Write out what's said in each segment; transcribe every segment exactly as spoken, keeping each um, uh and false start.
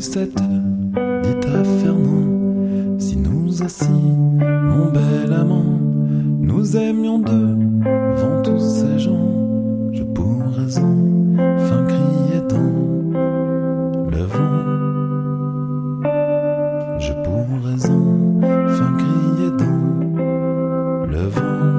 Lucette dit à Fernand: si nous assis, mon bel amant, nous aimions devant tous ces gens, je pourrais enfin crier dans le vent. Je pourrais enfin crier dans le vent.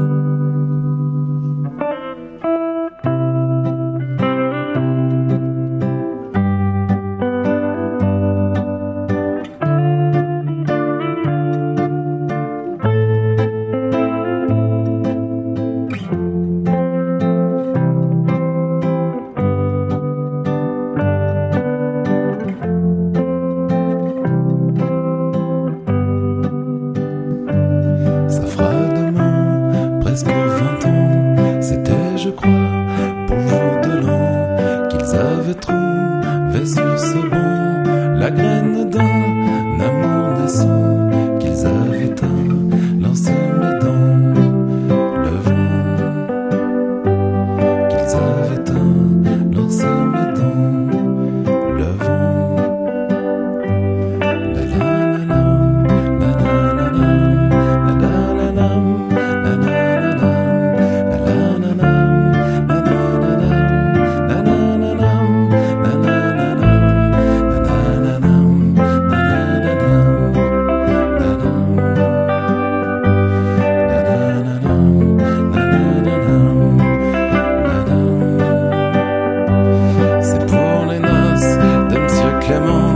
Presque vingt ans, c'était je crois pour le jour de l'an qu'ils avaient trouvé sur ce banc la graine d'un amour naissant qu'ils avaient à leur semer dans le vent, qu'ils avaient à leur semer dans le vent. La la la la la la la la la la la la. Clément